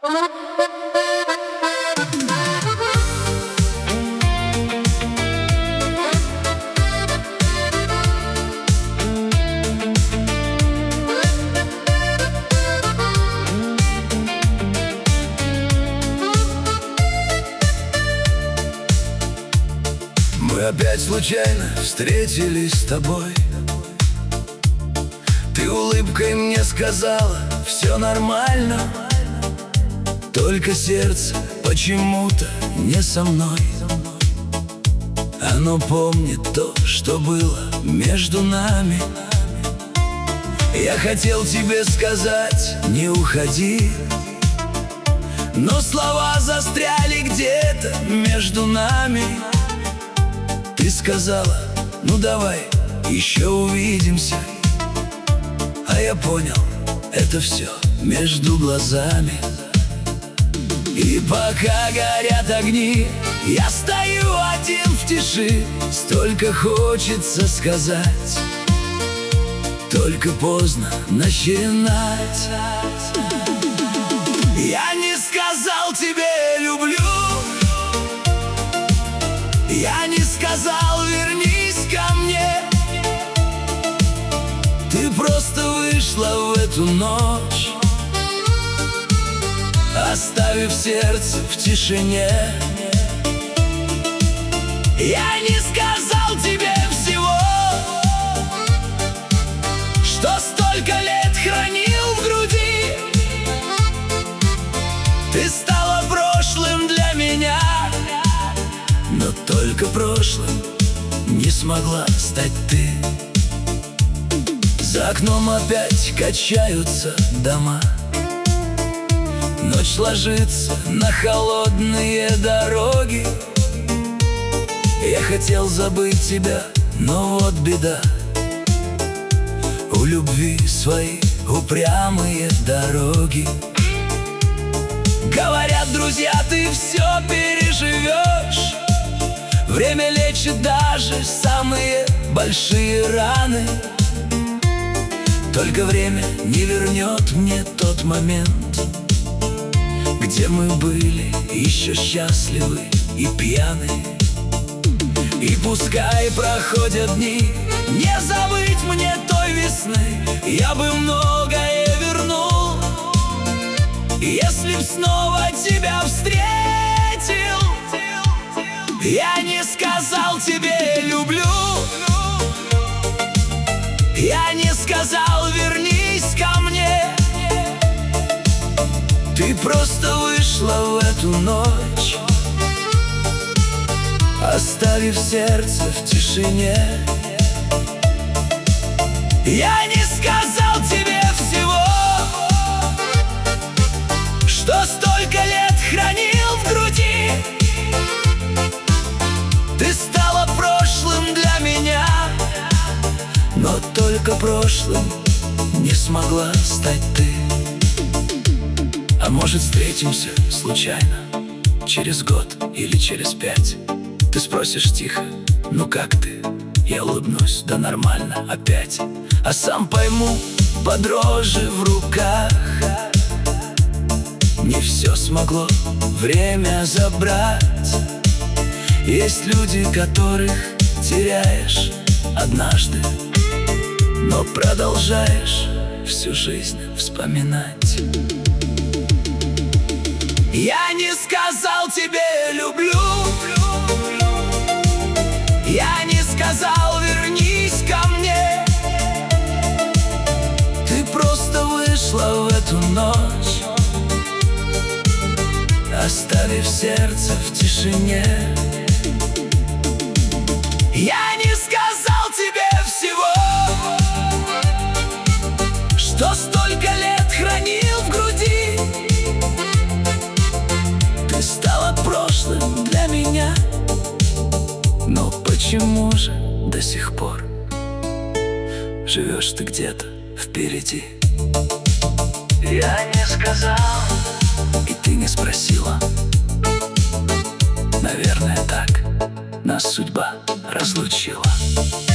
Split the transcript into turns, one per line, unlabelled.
Мы опять случайно встретились с тобой. Ты улыбкой мне сказала: все нормально. Только сердце почему-то не со мной. Оно помнит то, что было между нами. Я хотел тебе сказать: не уходи, но слова застряли где-то между нами. Ты сказала: ну давай еще увидимся. А я понял, это все между глазами. И пока горят огни, я стою один в тиши. Столько хочется сказать, только поздно начинать. Я не сказал тебе люблю, я не сказал вернись ко мне. Ты просто вышла в эту ночь, оставив сердце в тишине. Я не сказал тебе всего, что столько лет хранил в груди. Ты стала прошлым для меня, но только прошлым не смогла стать ты. За окном опять качаются дома. Ночь ложится на холодные дороги. Я хотел забыть тебя, но вот беда. У любви свои упрямые дороги. Говорят друзья, ты все переживешь. Время лечит даже самые большие раны. Только время не вернет мне тот момент, где мы были еще счастливы и пьяны. И пускай проходят дни, не забыть мне той весны. Я бы многое вернул, если б снова тебя встретил. Я не сказал тебе люблю, я не сказал вернись ко мне. Ты просто вышла в эту ночь, оставив сердце в тишине. Я не сказал тебе всего, что столько лет хранил в груди. Ты стала прошлым для меня, но только прошлым не смогла стать ты. А может, встретимся случайно через год или через 5. Ты спросишь тихо: ну как ты? Я улыбнусь: да нормально опять. А сам пойму по дрожи в руках: не все смогло время забрать. Есть люди, которых теряешь однажды, но продолжаешь всю жизнь вспоминать. Я не сказал тебе люблю, я не сказал вернись ко мне. Ты просто вышла в эту ночь, оставив сердце в тишине. Я не сказал тебе всего, что столько лет хранил в груди. Ты стала прошлым для меня, но почему же до сих пор живешь ты где-то впереди? Я не сказал, и ты не спросила. Наверное, так нас судьба разлучила.